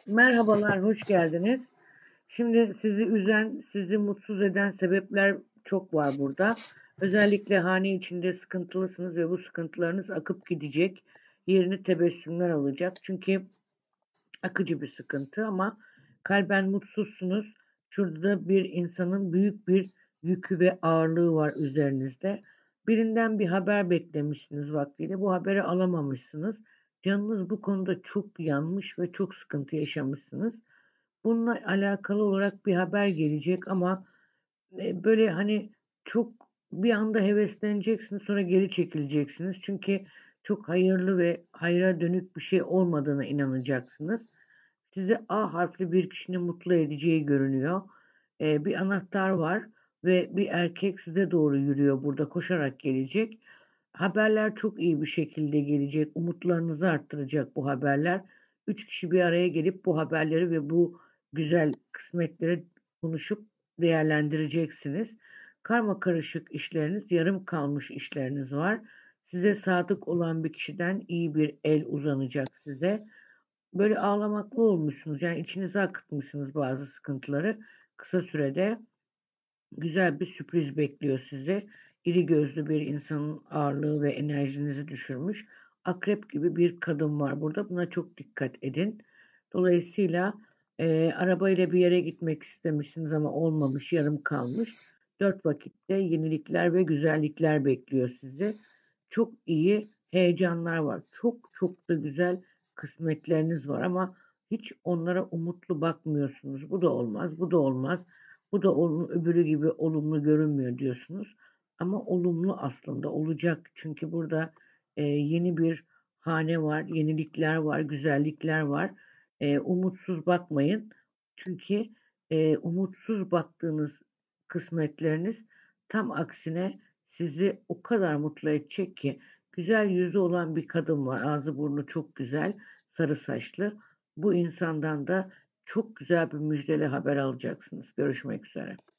Merhabalar, hoş geldiniz. Şimdi sizi üzen, sizi mutsuz eden sebepler çok var burada. Özellikle hane içinde sıkıntılısınız ve bu sıkıntılarınız akıp gidecek. Yerini tebessümler alacak. Çünkü akıcı bir sıkıntı ama kalben mutsuzsunuz. Şurada da bir insanın büyük bir yükü ve ağırlığı var üzerinizde. Birinden bir haber beklemişsiniz vaktiyle. Bu haberi alamamışsınız. Canınız bu konuda çok yanmış ve çok sıkıntı yaşamışsınız. Bununla alakalı olarak bir haber gelecek ama böyle hani çok bir anda hevesleneceksiniz, sonra geri çekileceksiniz. Çünkü çok hayırlı ve hayra dönük bir şey olmadığına inanacaksınız. Sizi A harfli bir kişinin mutlu edeceği görünüyor. Bir anahtar var ve bir erkek size doğru yürüyor burada, koşarak gelecek. Haberler çok iyi bir şekilde gelecek. Umutlarınızı arttıracak bu haberler. Üç kişi bir araya gelip bu haberleri ve bu güzel kısmetleri konuşup değerlendireceksiniz. Karma karışık işleriniz, yarım kalmış işleriniz var. Size sadık olan bir kişiden iyi bir el uzanacak size. Böyle ağlamaklı olmuşsunuz. Yani içinize akıtmışsınız bazı sıkıntıları. Kısa sürede güzel bir sürpriz bekliyor sizi. İri gözlü bir insanın ağırlığı ve enerjinizi düşürmüş. Akrep gibi bir kadın var burada. Buna çok dikkat edin. Dolayısıyla arabayla bir yere gitmek istemişsiniz ama olmamış, yarım kalmış. Dört vakitte yenilikler ve güzellikler bekliyor sizi. Çok iyi heyecanlar var. Çok çok da güzel kısmetleriniz var ama hiç onlara umutlu bakmıyorsunuz. Bu da olmaz, bu da olmaz. Bu da onun öbürü gibi olumlu görünmüyor diyorsunuz. Ama olumlu aslında olacak. Çünkü burada yeni bir hane var, yenilikler var, güzellikler var. Umutsuz bakmayın. Çünkü umutsuz baktığınız kısmetleriniz tam aksine sizi o kadar mutlu edecek ki güzel yüzü olan bir kadın var. Ağzı burnu çok güzel, sarı saçlı. Bu insandan da çok güzel bir müjdeli haber alacaksınız. Görüşmek üzere.